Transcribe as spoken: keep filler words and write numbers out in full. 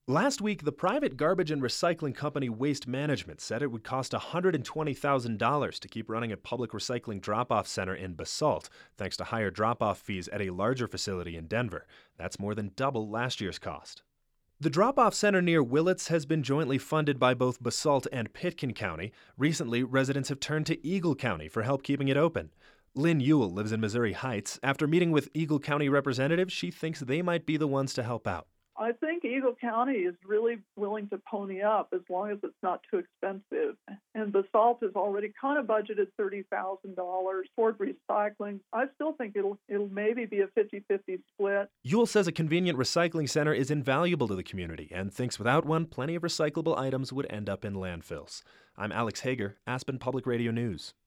Last week, the private garbage and recycling company Waste Management said it would cost one hundred twenty thousand dollars to keep running a public recycling drop-off center in Basalt, thanks to higher drop-off fees at a larger facility in Denver. That's more than double last year's cost. The drop-off center near Willits has been jointly funded by both Basalt and Pitkin County. Recently, residents have turned to Eagle County for help keeping it open. Lynn Ewell lives in Missouri Heights. After meeting with Eagle County representatives, she thinks they might be the ones to help out. I think Eagle County is really willing to pony up as long as it's not too expensive. And Basalt has already kind of budgeted thirty thousand dollars toward recycling. I still think it'll it'll maybe be a fifty-fifty split. Ewell says a convenient recycling center is invaluable to the community and thinks without one, plenty of recyclable items would end up in landfills. I'm Alex Hager, Aspen Public Radio News.